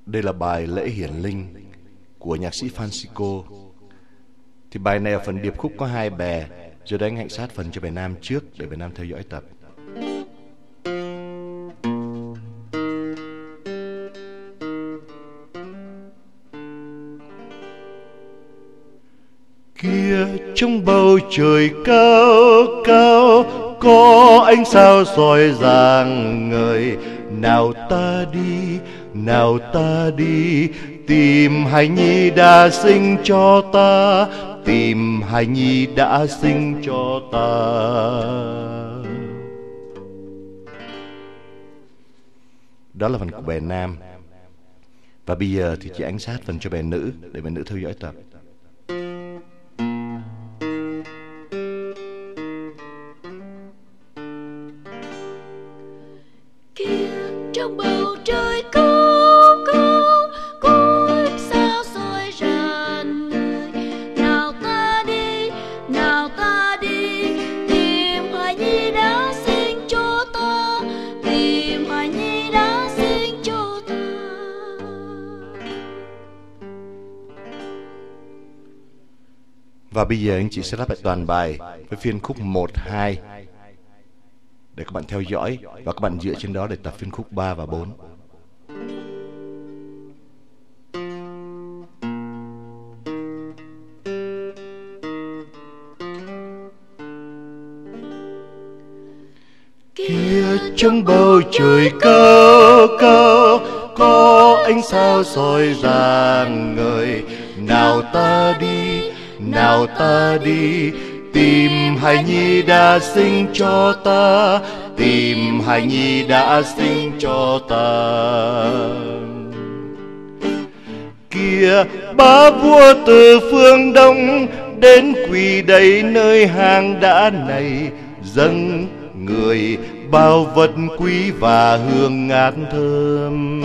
Đây là bài Lễ Hiển Linh của nhạc sĩ Francisco. Thì bài này ở phần điệp khúc có hai bè, do đó anh hãy sát phần cho bè nam trước để bè nam theo dõi tập. Kia trong bầu trời cao cao có ánh sao soi rạng ngời, nào ta đi tìm hài nhi đã sinh cho ta, tìm hài nhi đã sinh cho ta. Đó là phần của bè nam. Và bây giờ thì chị ánh sát phần cho bè nữ để bè nữ theo dõi tập. Trong bầu trời cao cao có ánh sao soi rạng ngời, nào ta đi tìm hài nhi đã sinh cho ta, tìm hài nhi đã sinh cho ta. Và bây giờ anh chị sẽ lắp lại toàn bài với phiên khúc 1, 2 để các bạn theo dõi, và các bạn dựa trên đó để tập phiên khúc 3 và 4. Kia trong bầu trời cao cao có ánh sao soi rạng ngời, nào ta đi tìm hài nhi đã sinh cho ta, tìm hài nhi đã sinh cho ta. Kìa ba vua từ phương đông đến quỳ đầy nơi hang đá này, dâng người bao vật quý và hương ngát thơm.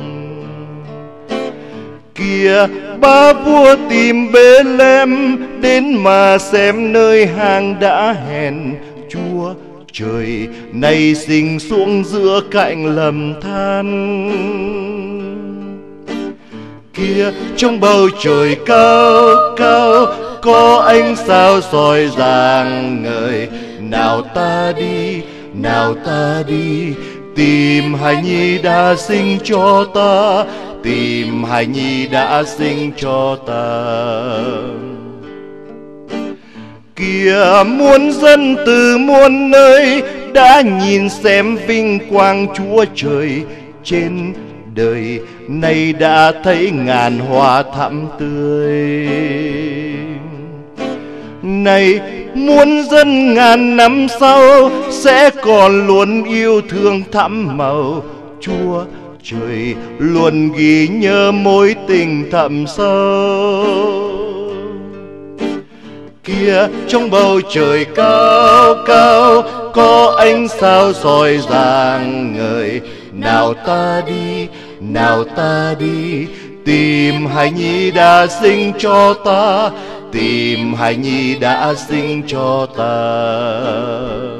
Kìa ba vua tìm Bê-lem đến mà xem nơi hang đã hẹn, Chúa trời nay sinh xuống giữa cạnh lầm than. Kìa trong bầu trời cao cao có ánh sao soi rạng ngời, nào ta đi tìm hài nhi đã sinh cho ta, tìm hài nhi đã sinh cho ta. Kìa muôn dân từ muôn nơi đã nhìn xem vinh quang Chúa trời, trên đời nay đã thấy ngàn hoa thắm tươi. Này muôn dân ngàn năm sau sẽ còn luôn yêu thương thắm màu, Chúa trời luôn ghi nhớ mối tình thẳm sâu. Kia trong bầu trời cao cao có ánh sao soi rạng ngời, nào ta đi tìm hài nhi đã sinh cho ta, tìm hài nhi đã sinh cho ta.